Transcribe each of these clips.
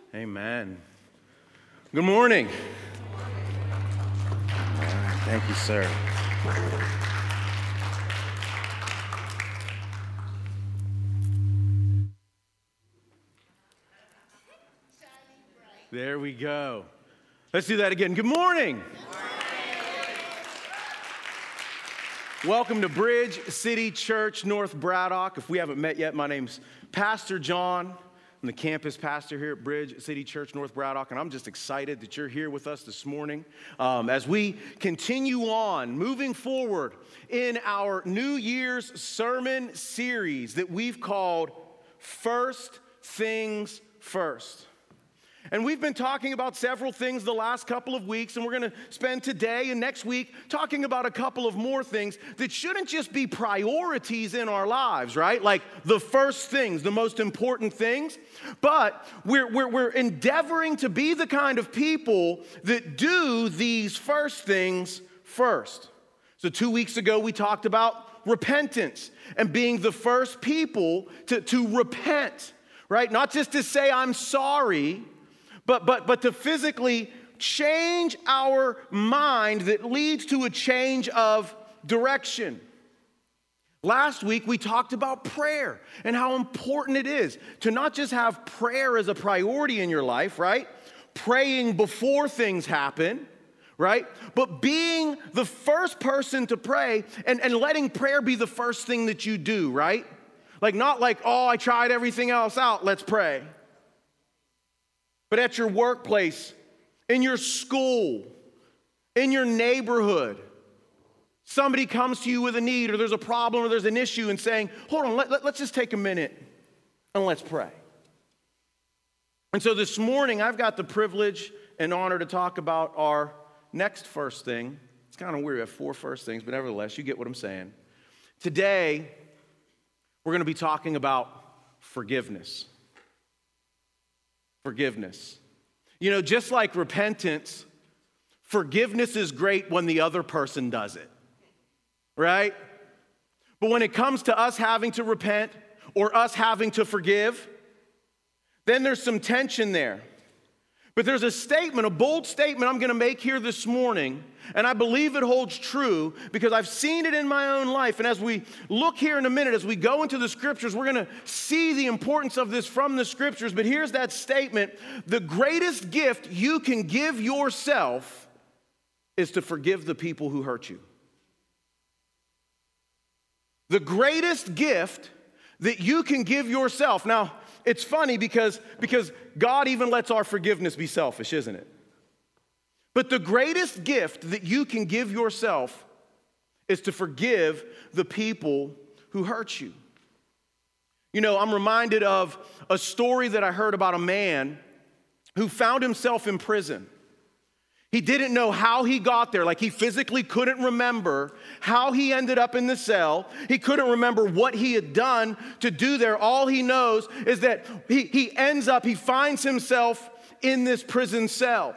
Amen. Good morning. Thank you, sir. There we go. Let's do that again. Good morning. Welcome to Bridge City Church, North Braddock. If we haven't met yet, my name's Pastor John. I'm the campus pastor here at Bridge City Church, North Braddock, and I'm just excited that you're here with us this morning as we continue on moving forward in our New Year's sermon series that we've called First Things First. And we've been talking about several things the last couple of weeks, and we're going to spend today and next week talking about a couple of more things that shouldn't just be priorities in our lives, right? Like the first things, the most important things, but we're endeavoring to be the kind of people that do these first things first. So 2 weeks ago, we talked about repentance and being the first people to repent, right? Not just to say, I'm sorry, but to physically change our mind that leads to a change of direction. Last week, we talked about prayer and how important it is to not just have prayer as a priority in your life, right? Praying before things happen, right? But being the first person to pray and letting prayer be the first thing that you do, right? Like not like, oh, I tried everything else out, let's pray. But at your workplace, in your school, in your neighborhood, somebody comes to you with a need or there's a problem or there's an issue and saying, hold on, let's just take a minute and let's pray. And so this morning, I've got the privilege and honor to talk about our next first thing. It's kind of weird, we have 4 first things, but nevertheless, you get what I'm saying. Today, we're going to be talking about forgiveness. Forgiveness. You know, just like repentance, forgiveness is great when the other person does it, right? But when it comes to us having to repent or us having to forgive, then there's some tension there. But there's a statement, a bold statement I'm going to make here this morning, and I believe it holds true because I've seen it in my own life. And as we look here in a minute, as we go into the scriptures, we're going to see the importance of this from the scriptures. But here's that statement: the greatest gift you can give yourself is to forgive the people who hurt you. The greatest gift that you can give yourself. Now, it's funny because God even lets our forgiveness be selfish, isn't it? But the greatest gift that you can give yourself is to forgive the people who hurt you. You know, I'm reminded of a story that I heard about a man who found himself in prison. He didn't know how he got there. Like, he physically couldn't remember how he ended up in the cell. He couldn't remember what he had done to do there. All he knows is that he finds himself in this prison cell.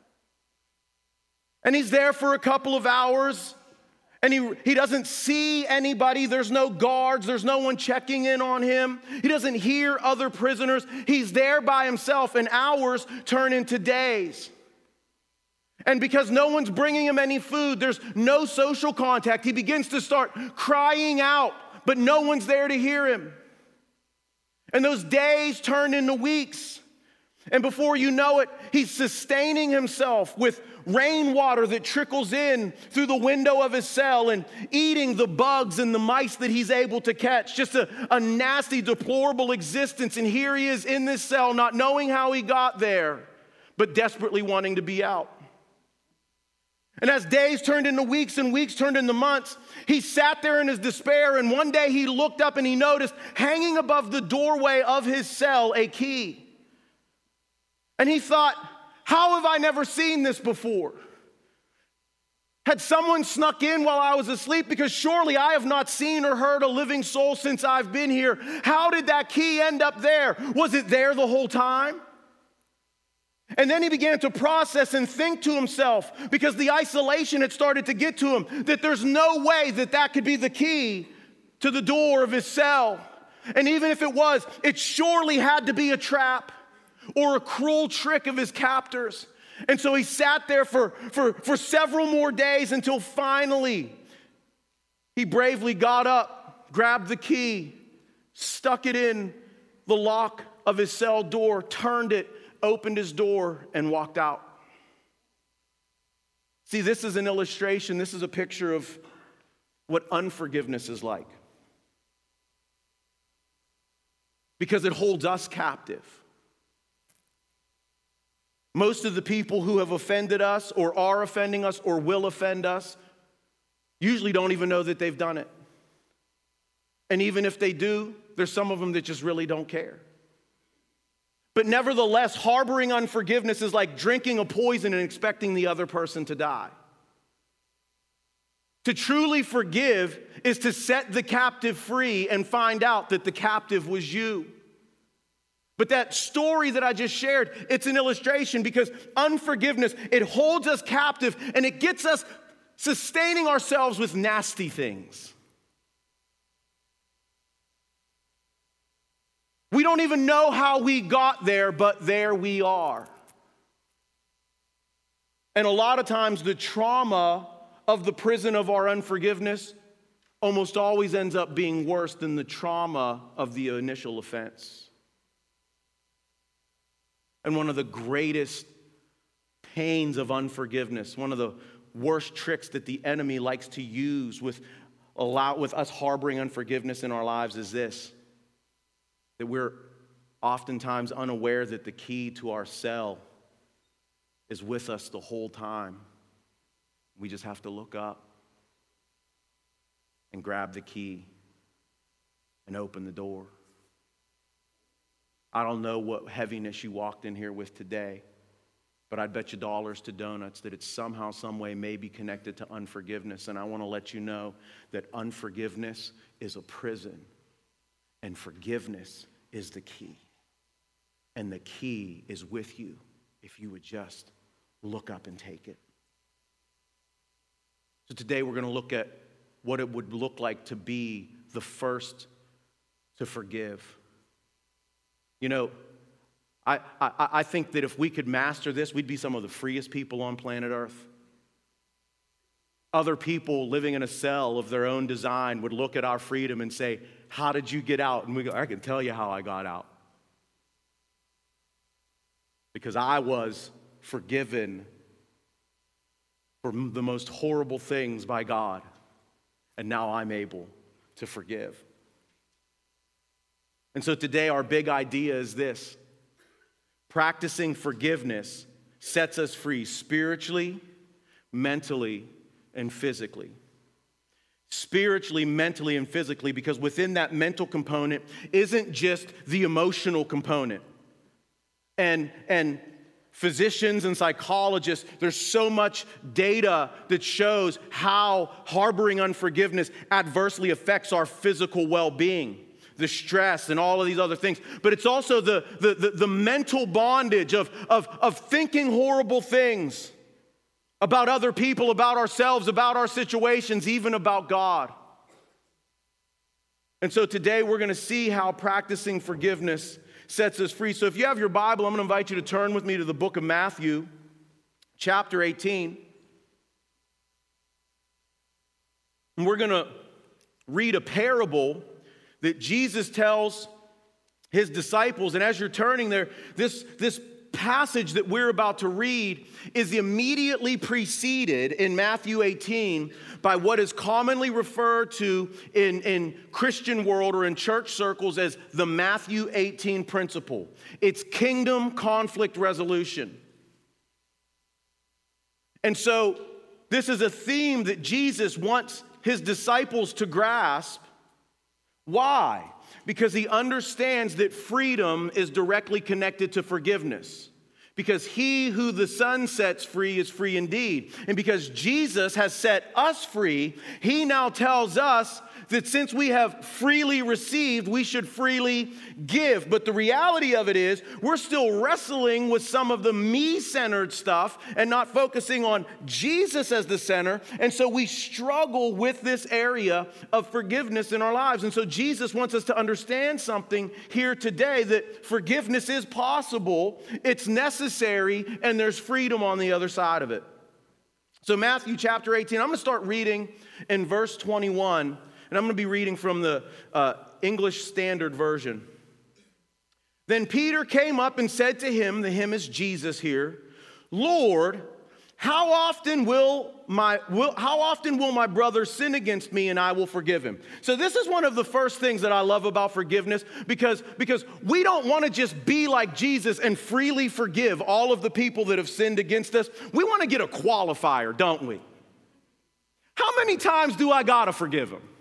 And he's there for a couple of hours, and he doesn't see anybody. There's no guards. There's no one checking in on him. He doesn't hear other prisoners. He's there by himself, and hours turn into days. And because no one's bringing him any food, there's no social contact, he begins to start crying out, but no one's there to hear him. And those days turn into weeks. And before you know it, he's sustaining himself with rainwater that trickles in through the window of his cell and eating the bugs and the mice that he's able to catch. Just a nasty, deplorable existence. And here he is in this cell, not knowing how he got there, but desperately wanting to be out. And as days turned into weeks and weeks turned into months, he sat there in his despair, and one day he looked up and he noticed hanging above the doorway of his cell a key. And he thought, how have I never seen this before? Had someone snuck in while I was asleep? Because surely I have not seen or heard a living soul since I've been here. How did that key end up there? Was it there the whole time? And then he began to process and think to himself, because the isolation had started to get to him, that there's no way that could be the key to the door of his cell. And even if it was, it surely had to be a trap. or a cruel trick of his captors. And so he sat there for several more days until finally he bravely got up, grabbed the key, stuck it in the lock of his cell door, turned it, opened his door, and walked out. See, this is an illustration. This is a picture of what unforgiveness is like. Because it holds us captive. Most of the people who have offended us or are offending us or will offend us usually don't even know that they've done it. And even if they do, there's some of them that just really don't care. But nevertheless, harboring unforgiveness is like drinking a poison and expecting the other person to die. To truly forgive is to set the captive free and find out that the captive was you. But that story that I just shared, it's an illustration because unforgiveness, it holds us captive and it gets us sustaining ourselves with nasty things. We don't even know how we got there, but there we are. And a lot of times the trauma of the prison of our unforgiveness almost always ends up being worse than the trauma of the initial offense. And one of the greatest pains of unforgiveness, one of the worst tricks that the enemy likes to use with us harboring unforgiveness in our lives is this: that we're oftentimes unaware that the key to our cell is with us the whole time. We just have to look up and grab the key and open the door. I don't know what heaviness you walked in here with today, but I'd bet you dollars to donuts that it's somehow, some way may be connected to unforgiveness. And I want to let you know that unforgiveness is a prison and forgiveness is the key. And the key is with you if you would just look up and take it. So today we're going to look at what it would look like to be the first to forgive. You know, I think that if we could master this, we'd be some of the freest people on planet Earth. Other people living in a cell of their own design would look at our freedom and say, "How did you get out?" And we go, "I can tell you how I got out. Because I was forgiven for the most horrible things by God, and now I'm able to forgive." And so today our big idea is this: practicing forgiveness sets us free spiritually, mentally, and physically. Spiritually, mentally, and physically, because within that mental component isn't just the emotional component. And physicians and psychologists, there's so much data that shows how harboring unforgiveness adversely affects our physical well-being, the stress and all of these other things. But it's also the mental bondage of thinking horrible things about other people, about ourselves, about our situations, even about God. And so today we're going to see how practicing forgiveness sets us free. So if you have your Bible, I'm going to invite you to turn with me to the book of Matthew, chapter 18. And we're going to read a parable that Jesus tells his disciples. And as you're turning there, this passage that we're about to read is immediately preceded in Matthew 18 by what is commonly referred to in Christian world or in church circles as the Matthew 18 principle. It's kingdom conflict resolution. And so this is a theme that Jesus wants his disciples to grasp. Why? Because he understands that freedom is directly connected to forgiveness. Because he who the Son sets free is free indeed. And because Jesus has set us free, he now tells us that since we have freely received, we should freely give. But the reality of it is, we're still wrestling with some of the me-centered stuff and not focusing on Jesus as the center. And so we struggle with this area of forgiveness in our lives. And so Jesus wants us to understand something here today, that forgiveness is possible, it's necessary, and there's freedom on the other side of it. So Matthew chapter 18, I'm going to start reading in verse 21. And I'm going to be reading from the English Standard Version. Then Peter came up and said to him, the him is Jesus here, Lord, how often will my brother sin against me and I will forgive him? So this is one of the first things that I love about forgiveness, because we don't want to just be like Jesus and freely forgive all of the people that have sinned against us. We want to get a qualifier, don't we? How many times do I got to forgive him?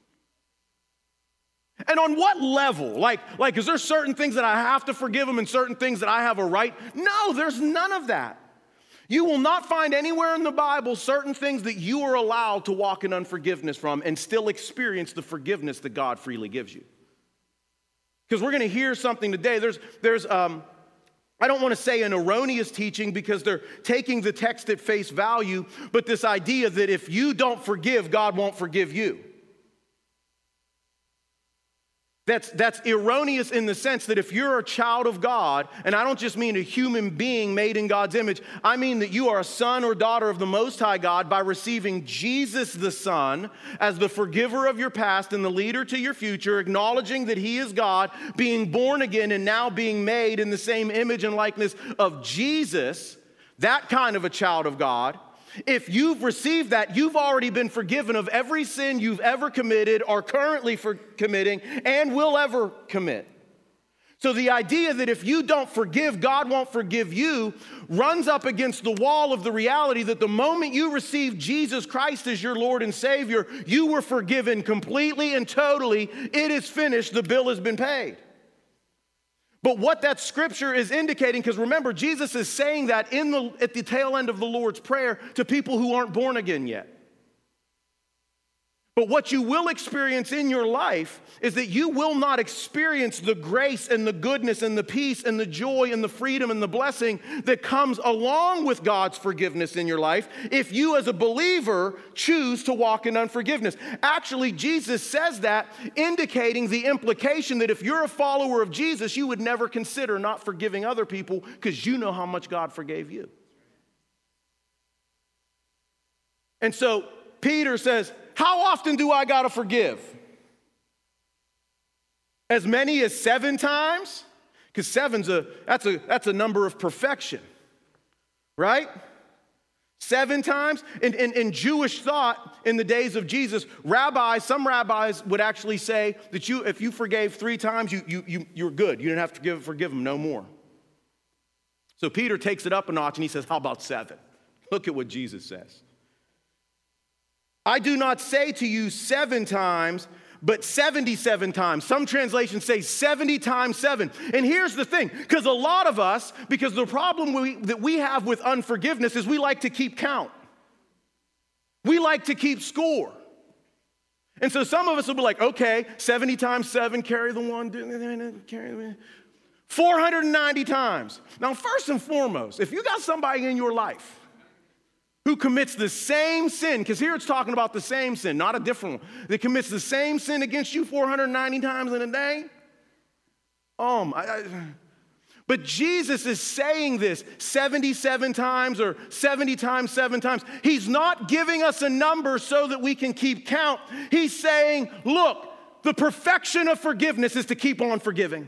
And on what level? Like, is there certain things that I have to forgive them and certain things that I have a right? No, there's none of that. You will not find anywhere in the Bible certain things that you are allowed to walk in unforgiveness from and still experience the forgiveness that God freely gives you. Because we're going to hear something today. There's I don't want to say an erroneous teaching because they're taking the text at face value, but this idea that if you don't forgive, God won't forgive you. That's erroneous in the sense that if you're a child of God, and I don't just mean a human being made in God's image, I mean that you are a son or daughter of the Most High God by receiving Jesus the Son as the forgiver of your past and the leader to your future, acknowledging that he is God, being born again and now being made in the same image and likeness of Jesus, that kind of a child of God. If you've received that, you've already been forgiven of every sin you've ever committed, are currently committing, and will ever commit. So the idea that if you don't forgive, God won't forgive you runs up against the wall of the reality that the moment you receive Jesus Christ as your Lord and Savior, you were forgiven completely and totally. It is finished. The bill has been paid. But what that scripture is indicating, because remember, Jesus is saying that at the tail end of the Lord's Prayer to people who aren't born again yet. But what you will experience in your life is that you will not experience the grace and the goodness and the peace and the joy and the freedom and the blessing that comes along with God's forgiveness in your life if you as a believer choose to walk in unforgiveness. Actually, Jesus says that, indicating the implication that if you're a follower of Jesus, you would never consider not forgiving other people because you know how much God forgave you. And so Peter says, how often do I got to forgive? As many as 7 times? Because that's a number of perfection, right? 7 times? In Jewish thought, in the days of Jesus, some rabbis would actually say that if you forgave 3 times, you're good. You didn't have to forgive them no more. So Peter takes it up a notch and he says, how about 7? Look at what Jesus says. I do not say to you 7 times, but 77 times. Some translations say 70 times 7. And here's the thing, because a lot of us, because the problem that we have with unforgiveness is we like to keep count. We like to keep score. And so some of us will be like, okay, 70 times 7, carry the 1, carry the 490 times. Now, first and foremost, if you got somebody in your life who commits the same sin, because here it's talking about the same sin, not a different one, that commits the same sin against you 490 times in a day. But Jesus is saying this 77 times or 70 times 7 times. He's not giving us a number so that we can keep count. He's saying, look, the perfection of forgiveness is to keep on forgiving.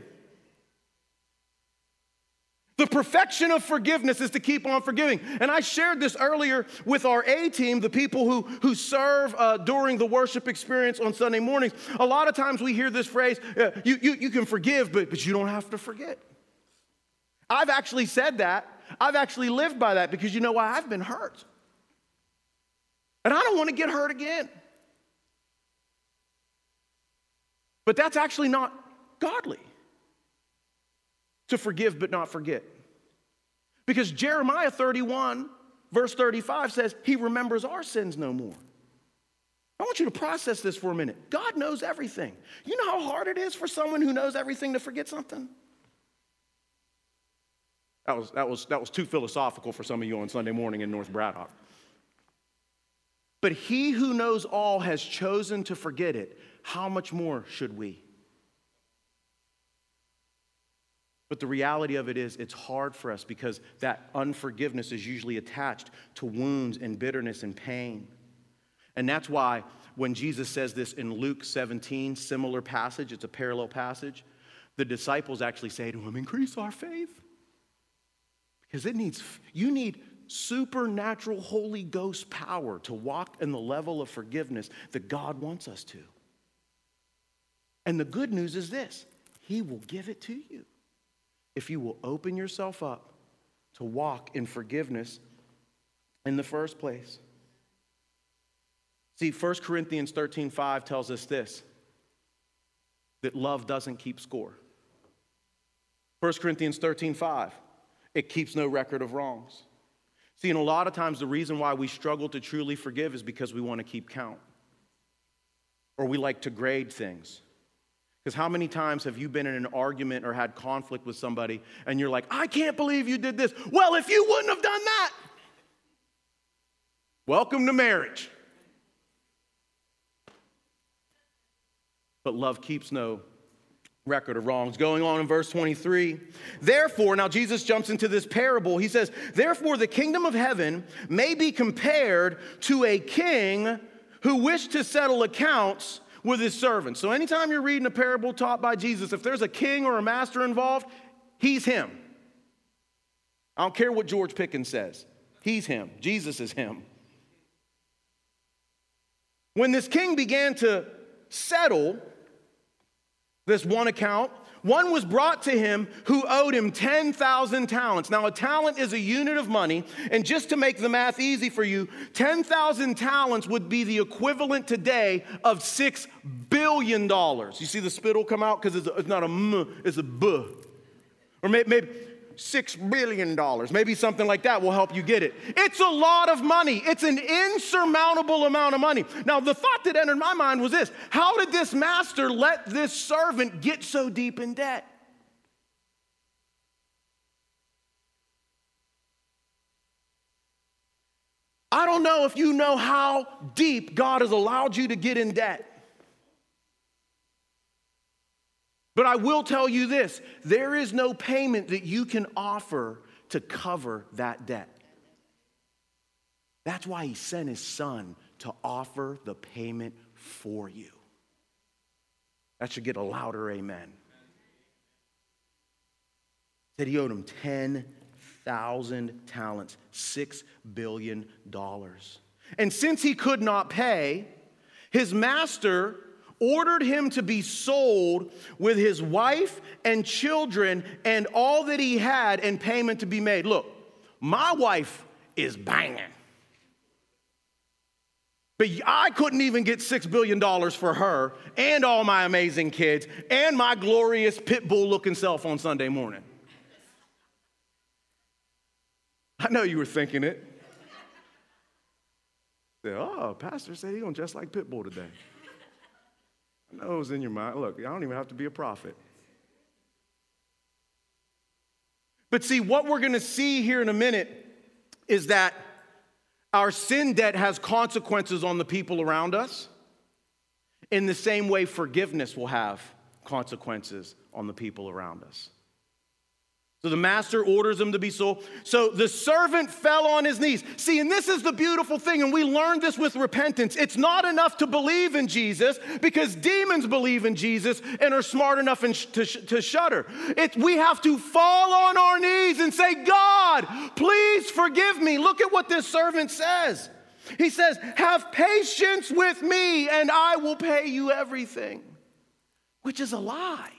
The perfection of forgiveness is to keep on forgiving. And I shared this earlier with our A-team, the people who serve during the worship experience on Sunday mornings. A lot of times we hear this phrase, you can forgive, but you don't have to forget. I've actually said that. I've actually lived by that because you know why? I've been hurt. And I don't want to get hurt again. But that's actually not godly. To forgive but not forget. Because Jeremiah 31, verse 35 says, he remembers our sins no more. I want you to process this for a minute. God knows everything. You know how hard it is for someone who knows everything to forget something? That was too philosophical for some of you on Sunday morning in North Braddock. But he who knows all has chosen to forget it. How much more should we? But the reality of it is, it's hard for us because that unforgiveness is usually attached to wounds and bitterness and pain. And that's why when Jesus says this in Luke 17, similar passage, it's a parallel passage, the disciples actually say to him, increase our faith. Because you need supernatural Holy Ghost power to walk in the level of forgiveness that God wants us to. And the good news is this, he will give it to you if you will open yourself up to walk in forgiveness in the first place. See, 1 Corinthians 13:5 tells us this, that love doesn't keep score. 1 Corinthians 13:5, it keeps no record of wrongs. See, and a lot of times the reason why we struggle to truly forgive is because we want to keep count. Or we like to grade things. Because how many times have you been in an argument or had conflict with somebody and you're like, I can't believe you did this. Well, if you wouldn't have done that, welcome to marriage. But love keeps no record of wrongs. Going on in verse 23, therefore, now Jesus jumps into this parable. He says, therefore the kingdom of heaven may be compared to a king who wished to settle accounts with his servants. So anytime you're reading a parable taught by Jesus, if there's a king or a master involved, he's him. I don't care what George Pickens says. He's him. Jesus is him. When this king began to settle this one account, one was brought to him who owed him 10,000 talents. Now, a talent is a unit of money, and just to make the math easy for you, 10,000 talents would be the equivalent today of $6 billion. You see the spittle come out? Because it's not a m, it's a b. Or maybe $6 billion. Maybe something like that will help you get it. It's a lot of money. It's an insurmountable amount of money. Now, the thought that entered my mind was this: how did this master let this servant get so deep in debt? I don't know if you know how deep God has allowed you to get in debt. But I will tell you this, there is no payment that you can offer to cover that debt. That's why he sent his son to offer the payment for you. That should get a louder amen. Said he owed him 10,000 talents, $6 billion. And since he could not pay, his master ordered him to be sold with his wife and children and all that he had, and payment to be made. Look, my wife is banging. But I couldn't even get $6 billion for her and all my amazing kids and my glorious pit bull looking self on Sunday morning. I know you were thinking it. Oh, pastor said he's going to dress like pit bull today. I know it was in your mind. Look, I don't even have to be a prophet. But see, what we're going to see here in a minute is that our sin debt has consequences on the people around us. In the same way, forgiveness will have consequences on the people around us. So the master orders him to be sold. So the servant fell on his knees. See, and this is the beautiful thing, and we learned this with repentance. It's not enough to believe in Jesus, because demons believe in Jesus and are smart enough to shudder. We have to fall on our knees and say, God, please forgive me. Look at what this servant says. He says, have patience with me and I will pay you everything, which is a lie.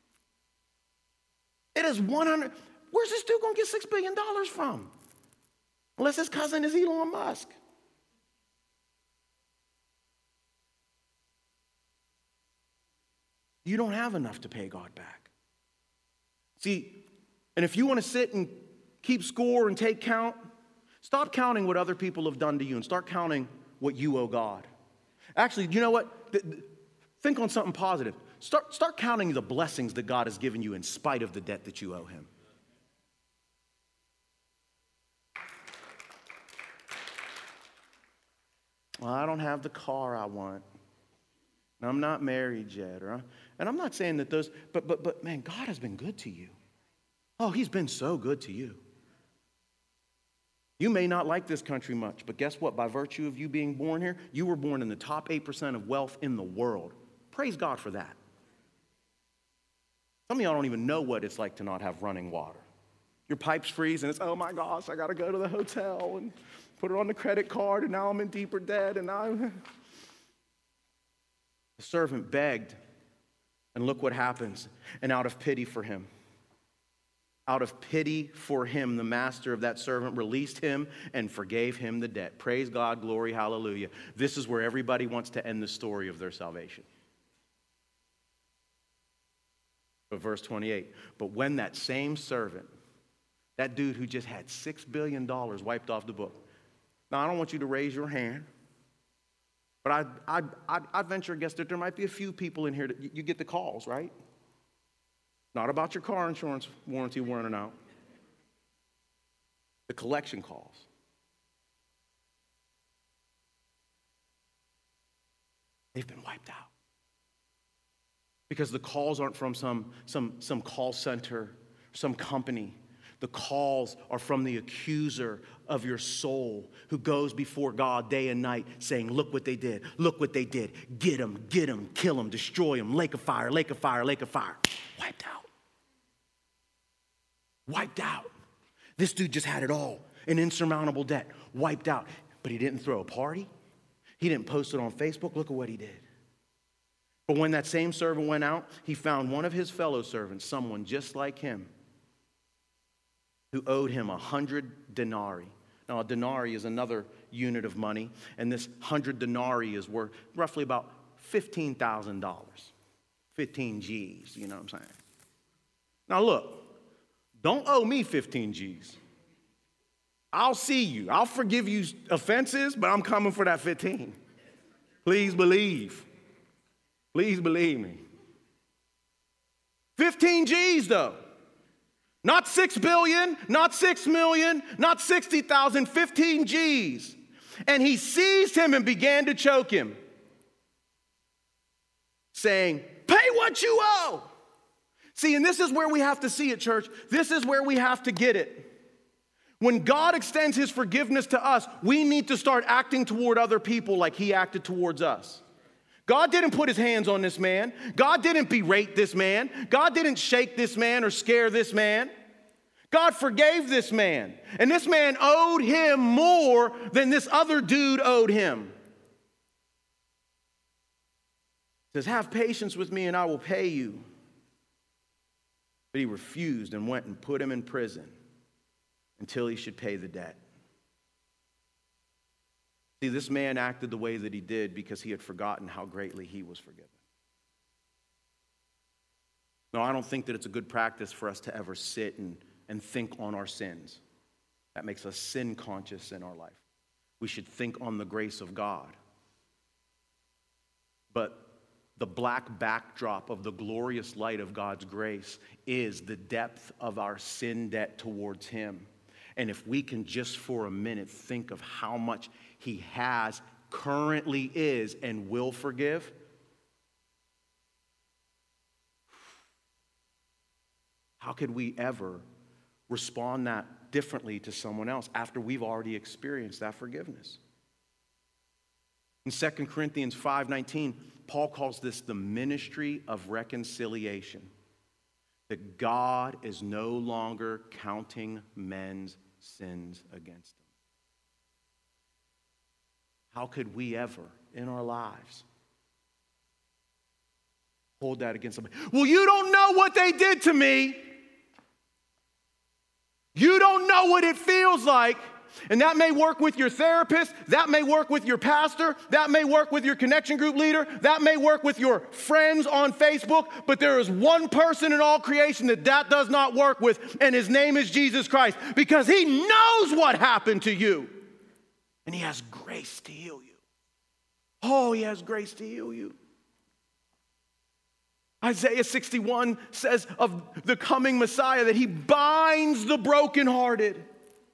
It is 100. Where's this dude going to get $6 billion from? Unless his cousin is Elon Musk. You don't have enough to pay God back. See, and if you want to sit and keep score and take count. Stop counting what other people have done to you and start counting what you owe God. Actually, you know what? Think on something positive. Start counting the blessings that God has given you in spite of the debt that you owe him. Well, I don't have the car I want. I'm not married yet. And I'm not saying that those, but man, God has been good to you. Oh, he's been so good to you. You may not like this country much, but guess what? By virtue of you being born here, you were born in the top 8% of wealth in the world. Praise God for that. Some of y'all don't even know what it's like to not have running water. Your pipes freeze and it's, oh my gosh, I got to go to the hotel and put it on the credit card and now I'm in deeper debt and The servant begged and look what happens. And out of pity for him, the master of that servant released him and forgave him the debt. Praise God, glory, hallelujah. This is where everybody wants to end the story of their salvation. But verse 28, but when that same servant, that dude who just had $6 billion wiped off the book. Now, I don't want you to raise your hand, but I venture a guess that there might be a few people in here that you get the calls, right? Not about your car insurance warranty running out. The collection calls. They've been wiped out. Because the calls aren't from some call center, some company. The calls are from the accuser of your soul who goes before God day and night saying, look what they did, look what they did. Get them, kill them, destroy them, lake of fire, lake of fire, lake of fire. Wiped out. Wiped out. This dude just had it all, an insurmountable debt, wiped out. But he didn't throw a party. He didn't post it on Facebook. Look at what he did. But when that same servant went out, he found one of his fellow servants, someone just like him, who owed him 100 denarii. Now, a denarii is another unit of money, and this 100 denarii is worth roughly about $15,000. 15 G's, you know what I'm saying? Now, look, don't owe me 15 G's. I'll see you. I'll forgive you offenses, but I'm coming for that 15. Please believe. Please believe me. 15 G's, though. Not 6 billion, not 6 million, not 60,000, 15 G's. And he seized him and began to choke him, saying, pay what you owe. See, and this is where we have to see it, church. This is where we have to get it. When God extends his forgiveness to us, we need to start acting toward other people like he acted towards us. God didn't put his hands on this man. God didn't berate this man. God didn't shake this man or scare this man. God forgave this man. And this man owed him more than this other dude owed him. He says, have patience with me and I will pay you. But he refused and went and put him in prison until he should pay the debt. See, this man acted the way that he did because he had forgotten how greatly he was forgiven. No, I don't think that it's a good practice for us to ever sit and think on our sins. That makes us sin conscious in our life. We should think on the grace of God. But the black backdrop of the glorious light of God's grace is the depth of our sin debt towards him. And if we can just for a minute think of how much he has, currently is, and will forgive, how could we ever respond that differently to someone else after we've already experienced that forgiveness? In 2 Corinthians 5:19, Paul calls this the ministry of reconciliation. That God is no longer counting men's sins against them. How could we ever, in our lives, hold that against somebody? Well, you don't know what they did to me. You don't know what it feels like. And that may work with your therapist, that may work with your pastor, that may work with your connection group leader, that may work with your friends on Facebook, but there is one person in all creation that does not work with, and his name is Jesus Christ, because he knows what happened to you, and he has grace to heal you. Oh, he has grace to heal you. Isaiah 61 says of the coming Messiah that he binds the brokenhearted.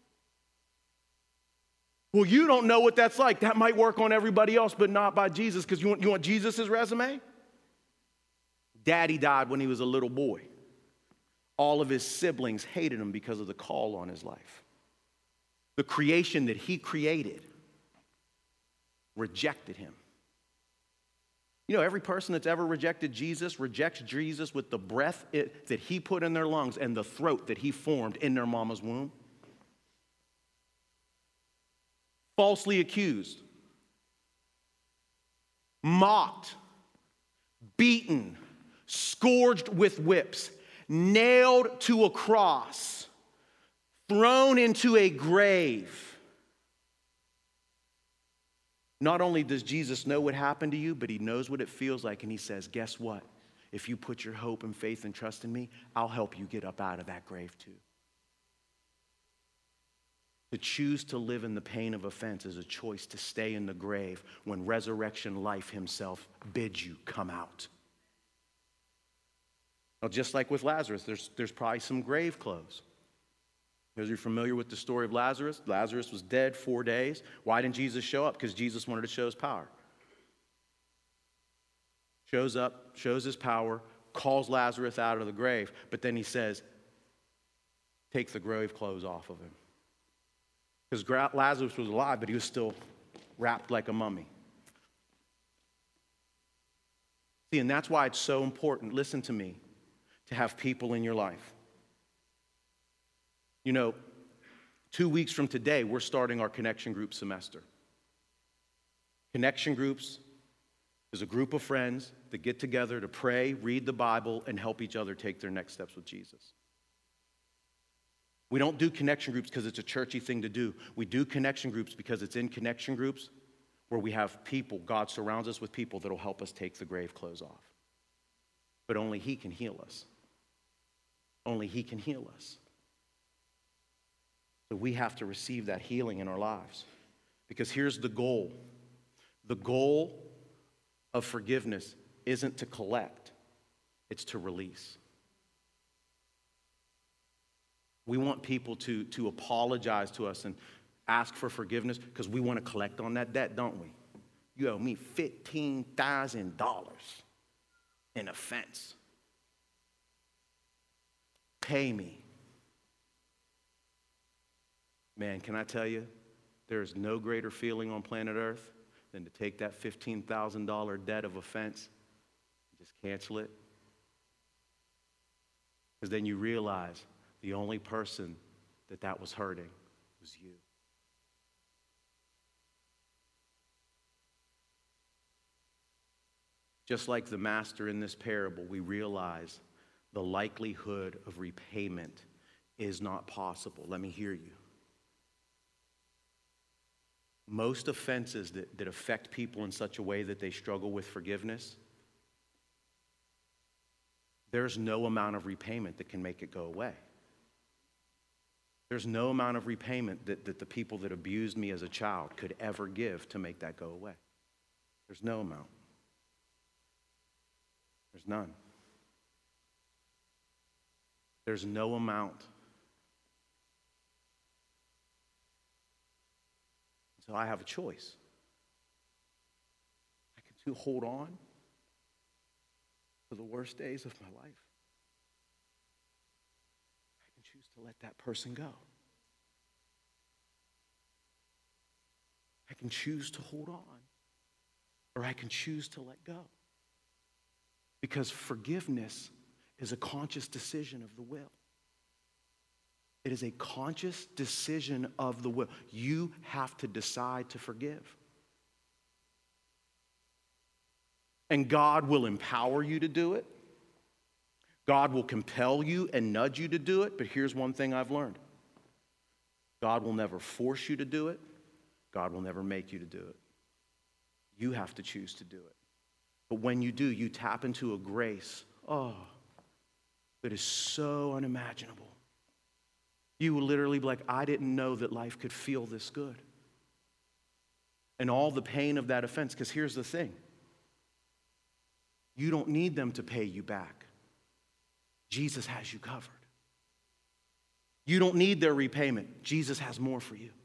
Well, you don't know what that's like. That might work on everybody else, but not by Jesus, because you want Jesus' resume? Daddy died when he was a little boy. All of his siblings hated him because of the call on his life. The creation that he created rejected him. You know, every person that's ever rejected Jesus rejects Jesus with the breath that he put in their lungs and the throat that he formed in their mama's womb. Falsely accused, mocked, beaten, scourged with whips, nailed to a cross, thrown into a grave. Not only does Jesus know what happened to you, but he knows what it feels like, and he says, guess what? If you put your hope and faith and trust in me, I'll help you get up out of that grave too. To choose to live in the pain of offense is a choice to stay in the grave when resurrection life himself bids you come out. Now, just like with Lazarus, there's probably some grave clothes. Because you're familiar with the story of Lazarus. Lazarus was dead 4 days. Why didn't Jesus show up? Because Jesus wanted to show his power. Shows up, shows his power, calls Lazarus out of the grave, but then he says, take the grave clothes off of him. Because Lazarus was alive, but he was still wrapped like a mummy. See, and that's why it's so important, listen to me, to have people in your life. You know, 2 weeks from today, we're starting our connection group semester. Connection groups is a group of friends that get together to pray, read the Bible, and help each other take their next steps with Jesus. We don't do connection groups because it's a churchy thing to do. We do connection groups because it's in connection groups where we have people, God surrounds us with people that will help us take the grave clothes off. But only he can heal us. Only he can heal us. So we have to receive that healing in our lives. Because here's the goal. The goal of forgiveness isn't to collect, it's to release. We want people to apologize to us and ask for forgiveness because we want to collect on that debt, don't we? You owe me $15,000 in offense. Pay me. Man, can I tell you, there is no greater feeling on planet Earth than to take that $15,000 debt of offense and just cancel it. Because then you realize the only person that was hurting was you. Just like the master in this parable, we realize the likelihood of repayment is not possible. Let me hear you. Most offenses that affect people in such a way that they struggle with forgiveness, there's no amount of repayment that can make it go away. There's no amount of repayment that the people that abused me as a child could ever give to make that go away. There's no amount. There's none. There's no amount. So I have a choice. I can hold on to the worst days of my life. I can choose to let that person go. I can choose to hold on, or I can choose to let go. Because forgiveness is a conscious decision of the will. It is a conscious decision of the will. You have to decide to forgive. And God will empower you to do it. God will compel you and nudge you to do it. But here's one thing I've learned. God will never force you to do it. God will never make you to do it. You have to choose to do it. But when you do, you tap into a grace, that is so unimaginable. You will literally be like, I didn't know that life could feel this good. And all the pain of that offense, because here's the thing. You don't need them to pay you back. Jesus has you covered. You don't need their repayment. Jesus has more for you.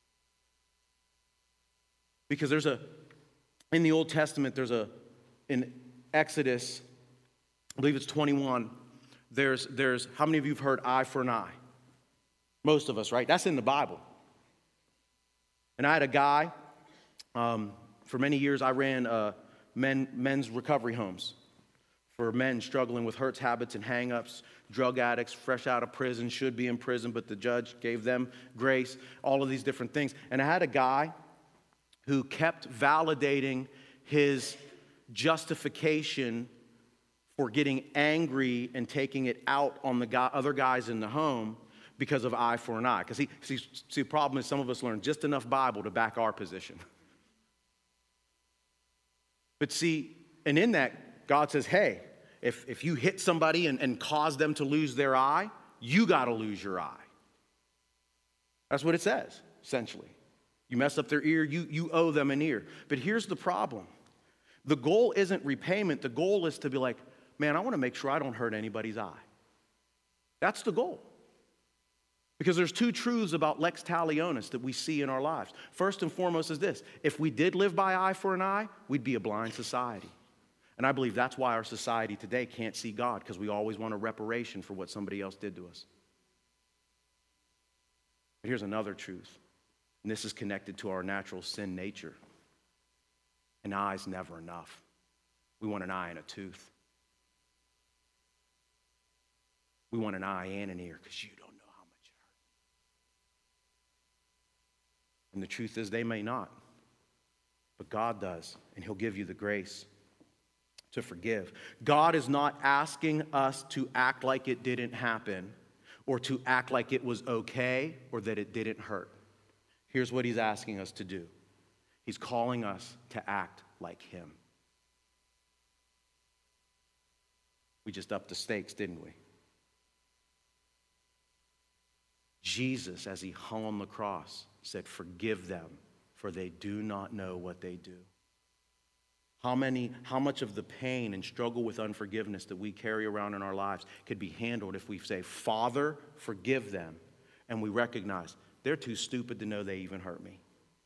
Because in the Old Testament, in Exodus, I believe it's 21, there's how many of you have heard eye for an eye? Most of us, right? That's in the Bible. And I had a guy, for many years I ran men's recovery homes for men struggling with hurts, habits, and hang-ups, drug addicts, fresh out of prison, should be in prison, but the judge gave them grace, all of these different things. And I had a guy who kept validating his justification for getting angry and taking it out on the other guys in the home because of eye for an eye. Because the problem is some of us learn just enough Bible to back our position. But see, and in that, God says, hey, if you hit somebody and cause them to lose their eye, you got to lose your eye. That's what it says, essentially. You mess up their ear, you owe them an ear. But here's the problem. The goal isn't repayment. The goal is to be like, man, I want to make sure I don't hurt anybody's eye. That's the goal. Because there's two truths about lex talionis that we see in our lives. First and foremost is this. If we did live by eye for an eye, we'd be a blind society. And I believe that's why our society today can't see God, because we always want a reparation for what somebody else did to us. But here's another truth, and this is connected to our natural sin nature. An eye's never enough. We want an eye and a tooth. We want an eye and an ear because you don't know how much it hurt. And the truth is they may not, but God does, and he'll give you the grace to forgive. God is not asking us to act like it didn't happen or to act like it was okay or that it didn't hurt. Here's what he's asking us to do. He's calling us to act like him. We just upped the stakes, didn't we? Jesus, as he hung on the cross, said, forgive them, for they do not know what they do. How much of the pain and struggle with unforgiveness that we carry around in our lives could be handled if we say, Father, forgive them, and we recognize they're too stupid to know they even hurt me.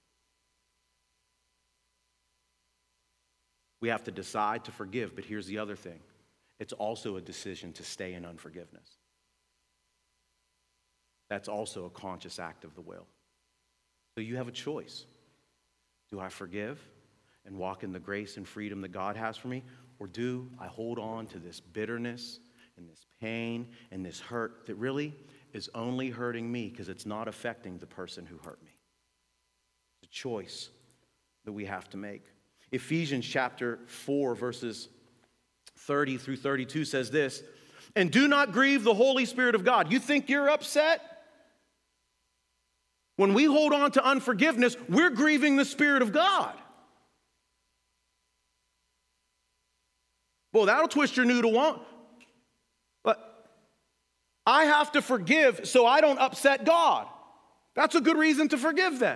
We have to decide to forgive, but here's the other thing. It's also a decision to stay in unforgiveness. That's also a conscious act of the will. So you have a choice. Do I forgive and walk in the grace and freedom that God has for me? Or do I hold on to this bitterness and this pain and this hurt that really is only hurting me because it's not affecting the person who hurt me? It's a choice that we have to make. Ephesians chapter 4, verses 30 through 32 says this, and do not grieve the Holy Spirit of God. You think you're upset? When we hold on to unforgiveness, we're grieving the Spirit of God. Well, that'll twist your noodle on. But I have to forgive so I don't upset God. That's a good reason to forgive then.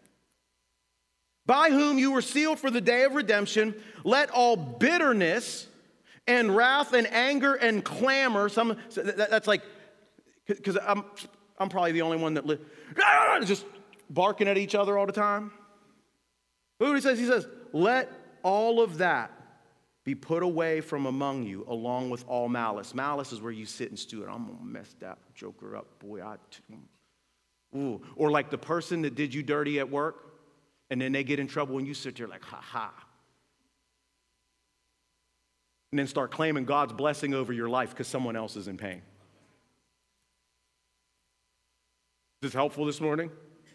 By whom you were sealed for the day of redemption, let all bitterness and wrath and anger and clamor, that's like, because I'm probably the only one that just barking at each other all the time. Look what he says. He says, let all of that be put away from among you, along with all malice. Malice is where you sit and stew it. I'm going to mess that joker up. Boy, ooh. Or like the person that did you dirty at work, and then they get in trouble and you sit there like, ha ha. And then start claiming God's blessing over your life because someone else is in pain. Is this helpful this morning?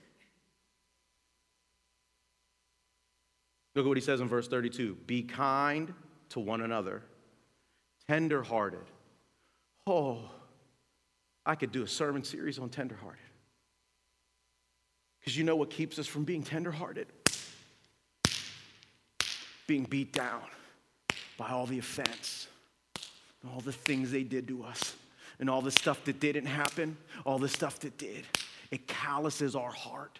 Look at what he says in verse 32. Be kind to one another, tenderhearted. Oh, I could do a sermon series on tenderhearted. Because you know what keeps us from being tenderhearted? Being beat down by all the offense, and all the things they did to us, and all the stuff that didn't happen, all the stuff that did. It calluses our heart.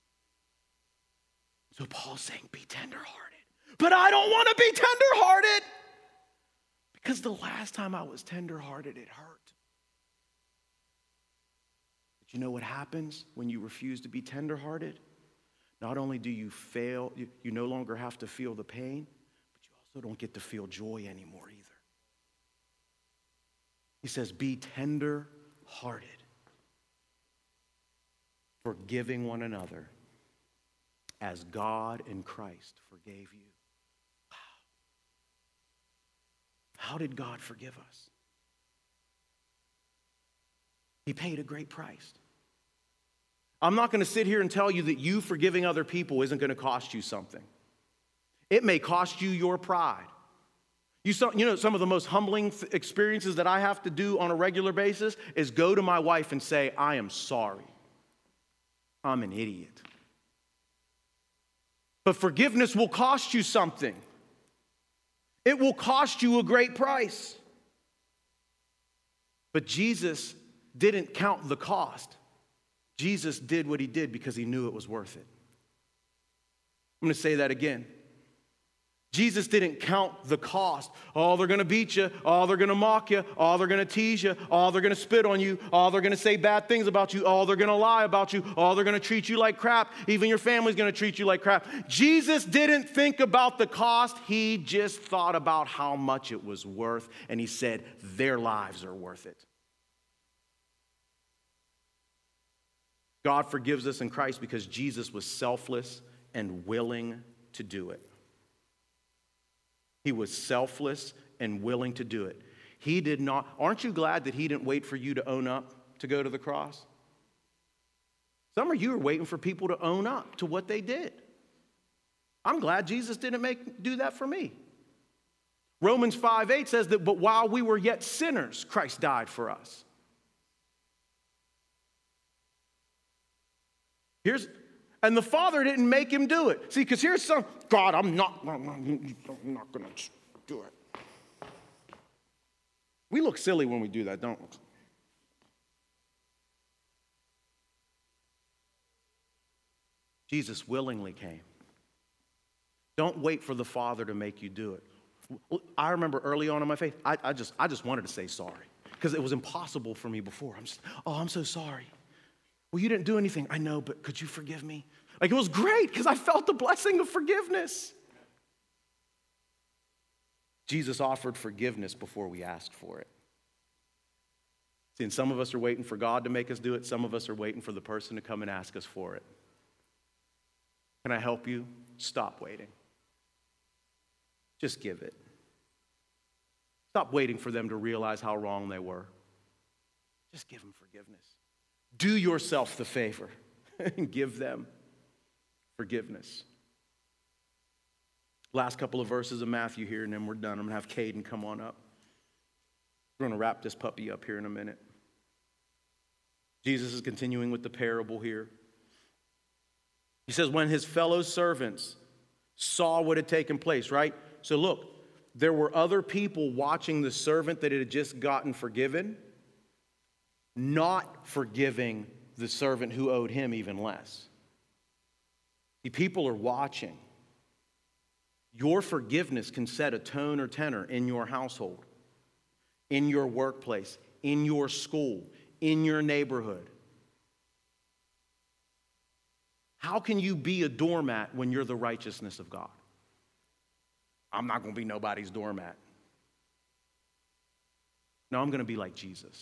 So Paul's saying, be tenderhearted. But I don't want to be tenderhearted, because the last time I was tenderhearted, it hurt. But you know what happens when you refuse to be tenderhearted? Not only do you fail, you no longer have to feel the pain, but you also don't get to feel joy anymore either. He says, be tender-hearted, forgiving one another as God in Christ forgave you. Wow. How did God forgive us? He paid a great price. I'm not going to sit here and tell you that you forgiving other people isn't going to cost you something. It may cost you your pride. You know, some of the most humbling experiences that I have to do on a regular basis is go to my wife and say, I am sorry. I'm an idiot. But forgiveness will cost you something. It will cost you a great price. But Jesus didn't count the cost. Jesus did what he did because he knew it was worth it. I'm going to say that again. Jesus didn't count the cost. Oh, they're going to beat you. Oh, they're going to mock you. Oh, they're going to tease you. Oh, they're going to spit on you. Oh, they're going to say bad things about you. Oh, they're going to lie about you. Oh, they're going to treat you like crap. Even your family's going to treat you like crap. Jesus didn't think about the cost. He just thought about how much it was worth. And he said, their lives are worth it. God forgives us in Christ because Jesus was selfless and willing to do it. He was selfless and willing to do it. He did not. Aren't you glad that he didn't wait for you to own up to go to the cross? Some of you are waiting for people to own up to what they did. I'm glad Jesus didn't do that for me. Romans 5:8 says that, but while we were yet sinners, Christ died for us. And the Father didn't make him do it. See, because here's some, God, I'm not going to do it. We look silly when we do that, don't we? Jesus willingly came. Don't wait for the Father to make you do it. I remember early on in my faith, I just wanted to say sorry because it was impossible for me before. I'm so sorry. Well, you didn't do anything. I know, but could you forgive me? Like, it was great because I felt the blessing of forgiveness. Jesus offered forgiveness before we asked for it. See, and some of us are waiting for God to make us do it. Some of us are waiting for the person to come and ask us for it. Can I help you? Stop waiting. Just give it. Stop waiting for them to realize how wrong they were. Just give them forgiveness. Do yourself the favor and give them forgiveness. Last couple of verses of Matthew here, and then we're done. I'm going to have Caden come on up. We're going to wrap this puppy up here in a minute. Jesus is continuing with the parable here. He says, when his fellow servants saw what had taken place, right? So look, there were other people watching the servant that had just gotten forgiven, not forgiving the servant who owed him even less. See, people are watching. Your forgiveness can set a tone or tenor in your household, in your workplace, in your school, in your neighborhood. How can you be a doormat when you're the righteousness of God? I'm not going to be nobody's doormat. No, I'm going to be like Jesus.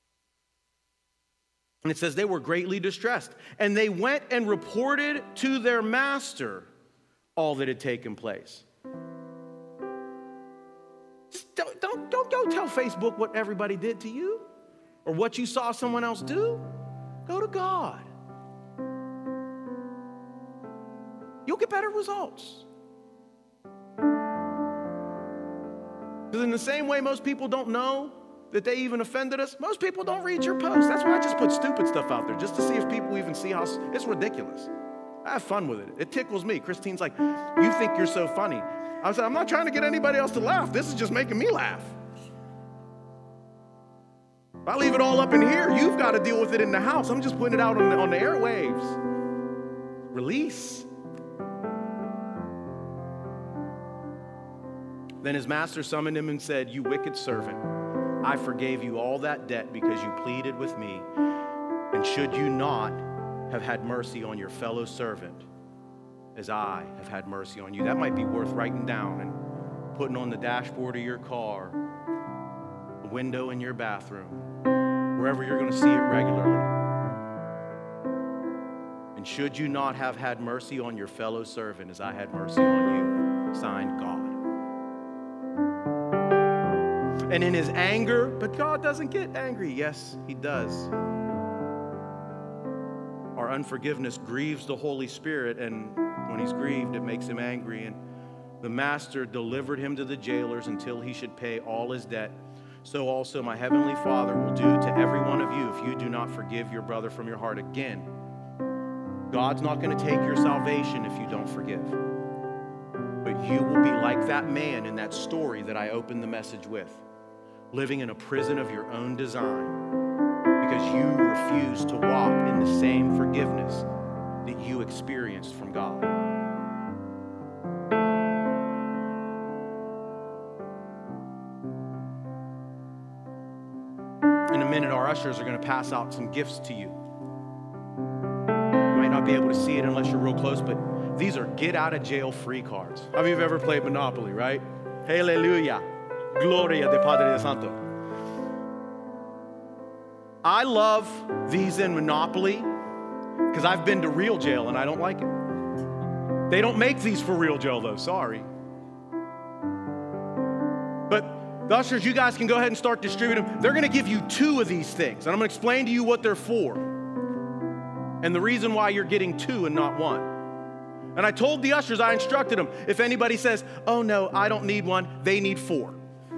And it says they were greatly distressed. And they went and reported to their master all that had taken place. Don't go tell Facebook what everybody did to you or what you saw someone else do. Go to God. You'll get better results. Because in the same way most people don't know that they even offended us? Most people don't read your posts. That's why I just put stupid stuff out there, just to see if people even see how it's ridiculous. I have fun with it. It tickles me. Christine's like, you think you're so funny. I said, I'm not trying to get anybody else to laugh. This is just making me laugh. If I leave it all up in here, you've got to deal with it in the house. I'm just putting it out on the airwaves. Release. Then his master summoned him and said, you wicked servant, I forgave you all that debt because you pleaded with me. And should you not have had mercy on your fellow servant as I have had mercy on you? That might be worth writing down and putting on the dashboard of your car, the window in your bathroom, wherever you're going to see it regularly. And should you not have had mercy on your fellow servant as I had mercy on you? Signed, God. And in his anger, but God doesn't get angry. Yes, he does. Our unforgiveness grieves the Holy Spirit, and when he's grieved, it makes him angry. And the master delivered him to the jailers until he should pay all his debt. So also my heavenly Father will do to every one of you if you do not forgive your brother from your heart. Again, God's not going to take your salvation if you don't forgive. But you will be like that man in that story that I opened the message with, living in a prison of your own design because you refuse to walk in the same forgiveness that you experienced from God. In a minute, our ushers are going to pass out some gifts to you. You might not be able to see it unless you're real close, but these are get out of jail free cards. How many of you have ever played Monopoly, right? Hallelujah. Gloria de Padre de Santo. I love these in Monopoly because I've been to real jail and I don't like it. They don't make these for real jail though, sorry. But the ushers, you guys can go ahead and start distributing them. They're going to give you 2 of these things, and I'm going to explain to you what they're for and the reason why you're getting 2 and not 1. And I told the ushers, I instructed them, if anybody says, oh no, I don't need 1, they need 4.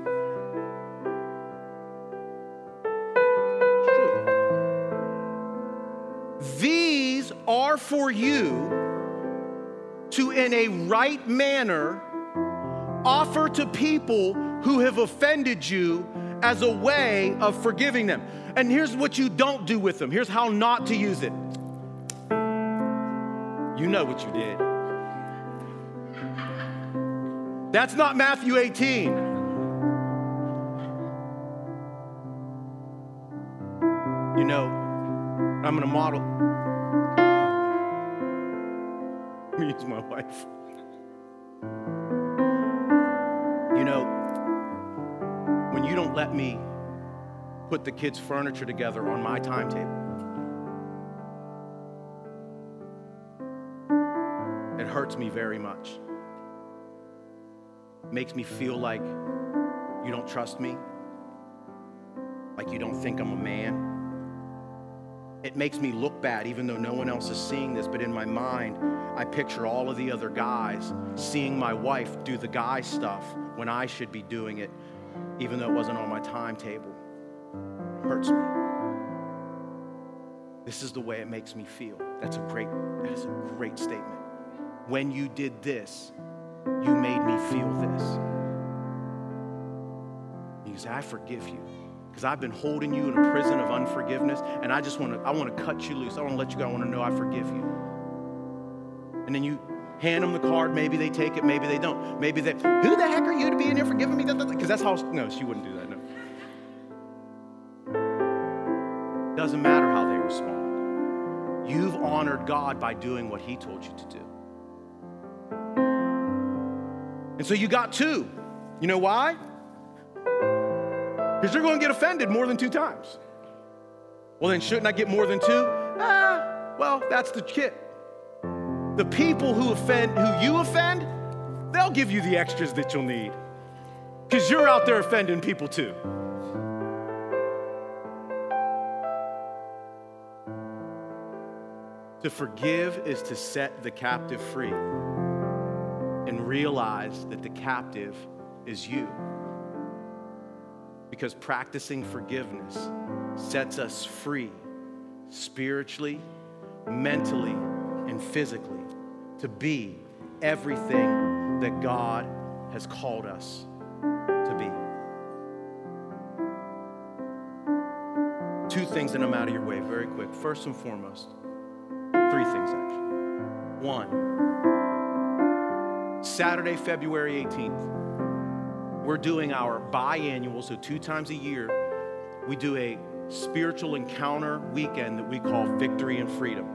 These are for you to, in a right manner, offer to people who have offended you as a way of forgiving them. And here's what you don't do with them. Here's how not to use it. You know what you did. That's not Matthew 18. You know, I'm going to model. Let me use my wife. You know, when you don't let me put the kids' furniture together on my timetable, it hurts me very much. It makes me feel like you don't trust me, like you don't think I'm a man. It makes me look bad, even though no one else is seeing this, but in my mind, I picture all of the other guys seeing my wife do the guy stuff when I should be doing it, even though it wasn't on my timetable. It hurts me. This is the way it makes me feel. That is a great statement. When you did this, you made me feel this. You say, I forgive you. Because I've been holding you in a prison of unforgiveness, and I want to cut you loose. I want to let you go. I want to know I forgive you. And then you hand them the card. Maybe they take it. Maybe they don't. Maybe they, who the heck are you to be in here forgiving me? Because that's how, no, she wouldn't do that. No. Doesn't matter how they respond. You've honored God by doing what he told you to do. And so you got 2. You know why? Because you're going to get offended more than 2 times. Well, then shouldn't I get more than 2? Well, that's the kit. The people who you offend, they'll give you the extras that you'll need. Because you're out there offending people too. To forgive is to set the captive free and realize that the captive is you. because practicing forgiveness sets us free spiritually, mentally, and physically to be everything that God has called us to be. Two things, and I'm out of your way very quick. First and foremost, three things actually. One, Saturday, February 18th, we're doing our biannual, so 2 times a year, we do a spiritual encounter weekend that we call Victory and Freedom.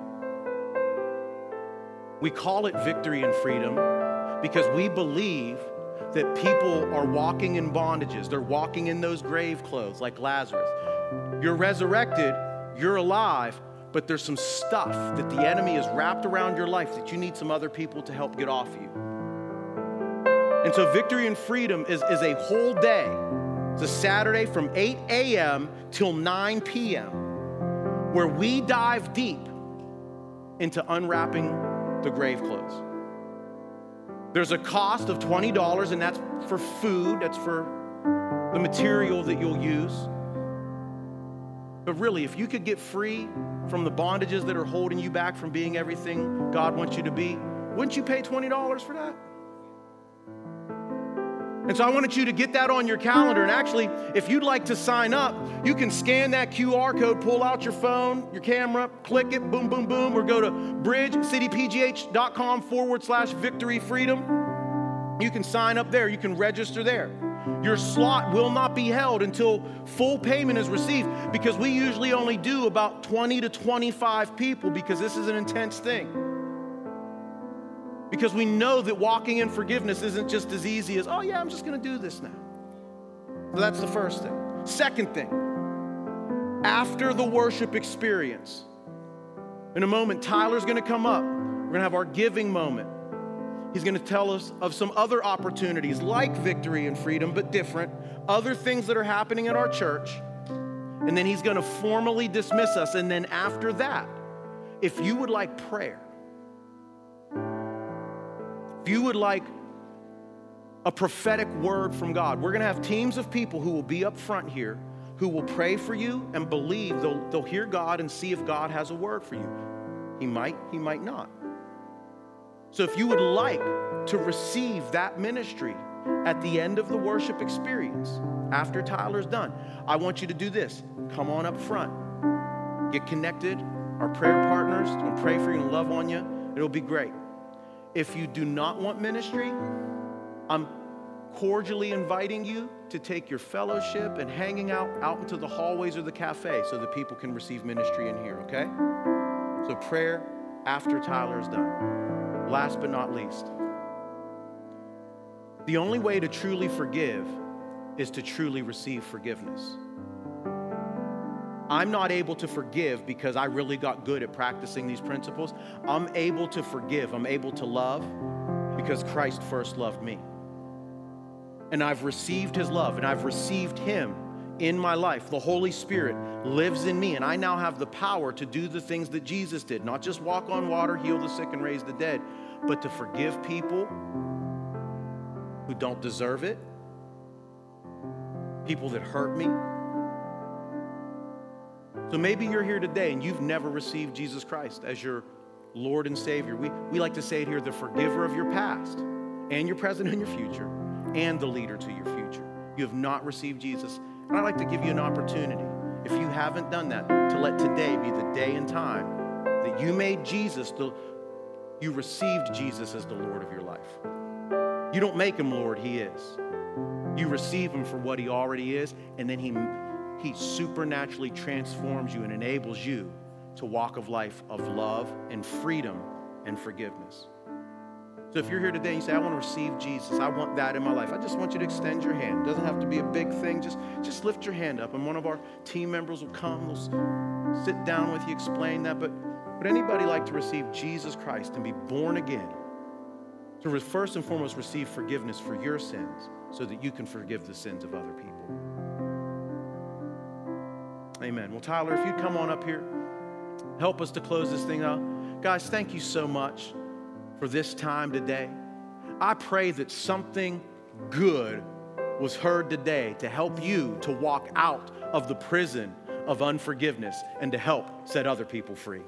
We call it Victory and Freedom because we believe that people are walking in bondages. They're walking in those grave clothes like Lazarus. You're resurrected, you're alive, but there's some stuff that the enemy has wrapped around your life that you need some other people to help get off you. And so Victory and Freedom is a whole day. It's a Saturday from 8 a.m. till 9 p.m. where we dive deep into unwrapping the grave clothes. There's a cost of $20, and that's for food, that's for the material that you'll use. But really, if you could get free from the bondages that are holding you back from being everything God wants you to be, wouldn't you pay $20 for that? And so I wanted you to get that on your calendar. And actually, if you'd like to sign up, you can scan that QR code, pull out your phone, your camera, click it, boom, boom, boom, or go to bridgecitypgh.com/victoryfreedom. You can sign up there. You can register there. Your slot will not be held until full payment is received because we usually only do about 20 to 25 people because this is an intense thing. Because we know that walking in forgiveness isn't just as easy as, oh yeah, I'm just going to do this now. So that's the first thing. Second thing, after the worship experience, in a moment, Tyler's going to come up. We're going to have our giving moment. He's going to tell us of some other opportunities like Victory and Freedom, but different, other things that are happening in our church. And then he's going to formally dismiss us. And then after that, if you would like prayer, if you would like a prophetic word from God, we're going to have teams of people who will be up front here who will pray for you and believe they'll hear God and see if God has a word for you. He might not. So if you would like to receive that ministry at the end of the worship experience, after Tyler's done, I want you to do this. Come on up front. Get connected. Our prayer partners will pray for you and love on you. It'll be great. If you do not want ministry, I'm cordially inviting you to take your fellowship and hanging out into the hallways or the cafe so that people can receive ministry in here, okay? So prayer after Tyler's done. Last but not least, the only way to truly forgive is to truly receive forgiveness. I'm not able to forgive because I really got good at practicing these principles. I'm able to forgive, I'm able to love because Christ first loved me. And I've received his love and I've received him in my life. The Holy Spirit lives in me and I now have the power to do the things that Jesus did. Not just walk on water, heal the sick, and raise the dead, but to forgive people who don't deserve it, people that hurt me. So maybe you're here today and you've never received Jesus Christ as your Lord and Savior. We like to say it here, the forgiver of your past and your present and your future and the leader to your future. You have not received Jesus. And I'd like to give you an opportunity, if you haven't done that, to let today be the day and time that you made Jesus, you received Jesus as the Lord of your life. You don't make him Lord, he is. You receive him for what he already is, and then he supernaturally transforms you and enables you to walk a life of love and freedom and forgiveness. So if you're here today and you say, I want to receive Jesus, I want that in my life, I just want you to extend your hand. It doesn't have to be a big thing. Just lift your hand up, and one of our team members will come. They'll sit down with you, explain that. But would anybody like to receive Jesus Christ and be born again? To first and foremost receive forgiveness for your sins so that you can forgive the sins of other people. Amen. Well, Tyler, if you'd come on up here, help us to close this thing out. Guys, thank you so much for this time today. I pray that something good was heard today to help you to walk out of the prison of unforgiveness and to help set other people free.